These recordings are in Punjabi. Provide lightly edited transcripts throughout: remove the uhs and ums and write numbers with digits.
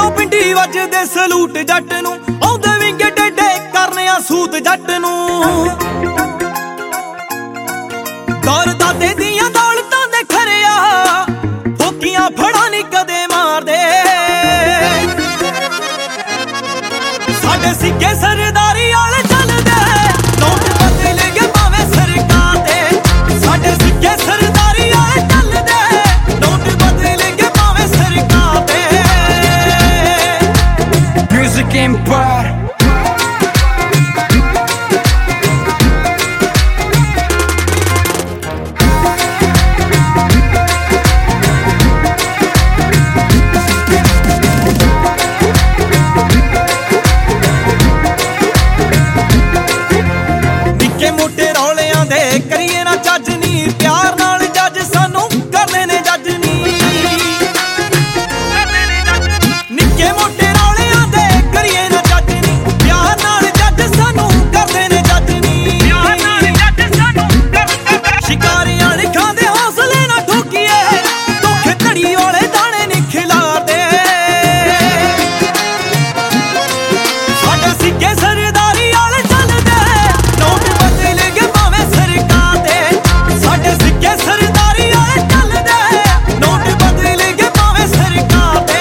ਪਿੰਡੋਂ ਪਿੰਡੀ ਵੱਜਦੇ ਸਲੂਟ ਜੱਟ ਨੂੰ, ਆਉਂਦੇ ਵਿੰਗੇ ਡੇਡੇ ਕਰਨੇ ਆ ਸੂਤ ਜੱਟ ਨੂੰ। ਦੌਰ ਦਾਦੇ ਦੀਆਂ ਦੌਲਤਾਂ ਦੇ ਖਰਿਆ, ਫੋਕੀਆਂ ਫੜਾ ਨੀ ਕਦੇ ਮਾਰਦੇ। ਸਾਡੇ ਸਿੱਕੇ ਸਰਦਾਰੀ ਵਾਲੇ ਚੱਲਦੇ, ਨੋਟ ਬਦਲਣਗੇ ਭਾਵੇਂ ਸਰਕਾਰ ਦੇ। ਸਾਡੇ ਸਿੱਕੇ ਸਰਦਾਰੀ ਵਾਲੇ ਚੱਲਦੇ, ਨੋਟ ਬਦਲਣਗੇ ਭਾਵੇਂ ਸਰਕਾਰ ਦੇ। Music Empire। ਨਿੱਕੇ ਮੋਟੇ ਰੌਲਿਆਂ ਦੇ ਕਰੀਏ ਨਾ ਜੱਜ ਨੀ, ਪਿਆਰ ਨਾਲ ਜੱਜ ਸਾਨੂੰ ਕਰਦੇ ਨੇ ਜੱਜ ਨੀ। ਨਿੱਕੇ ਮੋਟੇ ਰੌਲਿਆਂ ਦੇ ਕਰੀਏ ਨਾ ਜੱਜ ਨੀ, ਪਿਆਰ ਨਾਲ ਜੱਜ ਸਾਨੂੰ ਕਰਦੇ ਨੇ ਜੱਜ ਨੀ। ਸ਼ਿਕਾਰੀਆਂ ਨੇ ਖਾਂਦੇ ਹੌਸਲੇ ਨਾ ਠੋਕੀਏ, ਧੋਖੇ ਧੜੀ ਵਾਲੇ ਦਾਣੇ ਨੀ ਖਿਲਾਰਦੇ। ਸਾਡੇ ਸਿੱਕੇ ਸਰਦਾਰੀ ਵਾਲੇ ਚੱਲਦੇ, ਨੋਟ ਬਦਲਣਗੇ ਭਾਵੇਂ ਸਰਕਾਰ ਦੇ। ਸਾਡੇ ਸਿੱਕੇ ਸਰਦਾਰੀ ਵਾਲੇ ਚੱਲਦੇ, ਨੋਟ ਬਦਲਣਗੇ ਭਾਵੇਂ ਸਰਕਾਰ ਦੇ।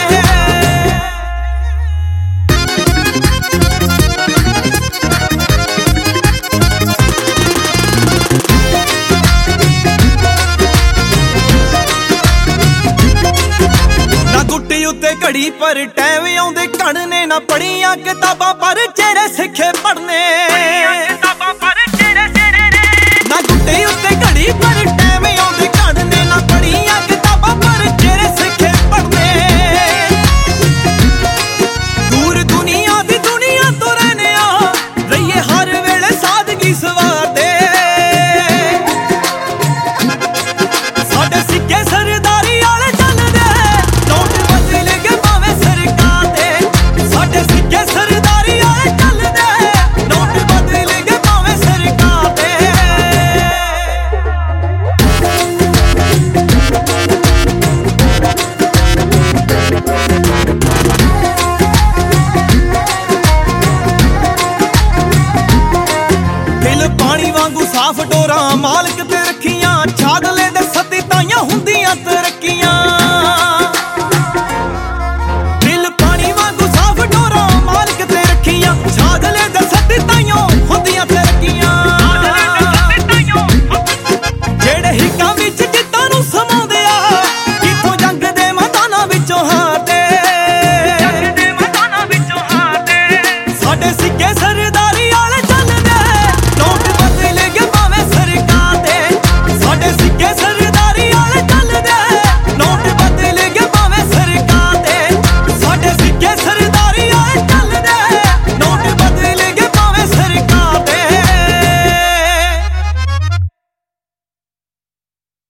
ਨਾ ਗੁੱਟੀ ਉੱਤੇ ਘੜੀ ਪਰ ਟੈਮ ਆਉਂਦੇ ਘੜਨੇ, ਨਾ ਪੜੀਆਂ ਕਿਤਾਬਾਂ ਪਰ ਚਿਹਰੇ ਸਿੱਖੇ ਪੜਨੇ। ਨਾ ਗੁੱਟੀ ਉੱਤੇ ਘੜੀ ਪਰ ਟੈਮ ਆਉਂਦੇ ਘੜਨੇ, ਨਾ ਪੜੀਆਂ ਕਿਤਾਬਾਂ ਪਰ ਚਿਹਰੇ ਸਿੱਖੇ ਪੜਨੇ। ਦੂਰ ਦੁਨੀਆ ਦੀ ਦੁਨੀਆ ਤੋਂ ਰਹਿੰਦੇ ਆ, ਰਹੀਏ ਹਰ ਵੇਲੇ ਸਾਦਗੀ ਸਵਾਰਦੇ। ਸਾਡੇ ਸਿੱਕੇ ਸਰਦਾਰੀ ਵਾਲੇ ਚੱਲਦੇ, ਨੋਟ ਬਦਲਣਗੇ ਭਾਵੇਂ ਸਰਕਾਰ ਦੇ। ਸਾਡੇ ਸਿੱਕੇ ਸਰਦਾਰੀ ਵਾਲੇ ਚੱਲਦੇ, ਨੋਟ ਬਦਲਣਗੇ ਭਾਵੇਂ ਸਰਕਾਰ ਦੇ। ਦਿਲ ਪਾਣੀ ਵਾਂਗੂ ਸਾਫ਼ ਡੋਰਾ ਮਾਲਕ ਤੇ ਰੱਖੀਆਂ, ਛਾਗਲੇ ਦੇ ਸੱਤੀ ਤਾਈਆਂ ਹੁੰਦੀਆਂ ਤਰੱਕੀਆਂ। ਦਿਲ ਪਾਣੀ ਵਾਂਗੂ ਸਾਫ਼ ਡੋਰਾ ਮਾਲਕ ਤੇ ਰੱਖੀਆਂ, ਛਾਗਲੇ ਦੇ ਸੱਤੀ ਤਾਈਆਂ ਹੁੰਦੀਆਂ ਤਰੱਕੀਆਂ। ਜਿਹੜੇ ਹਿੱਕਾਂ ਵਿੱਚ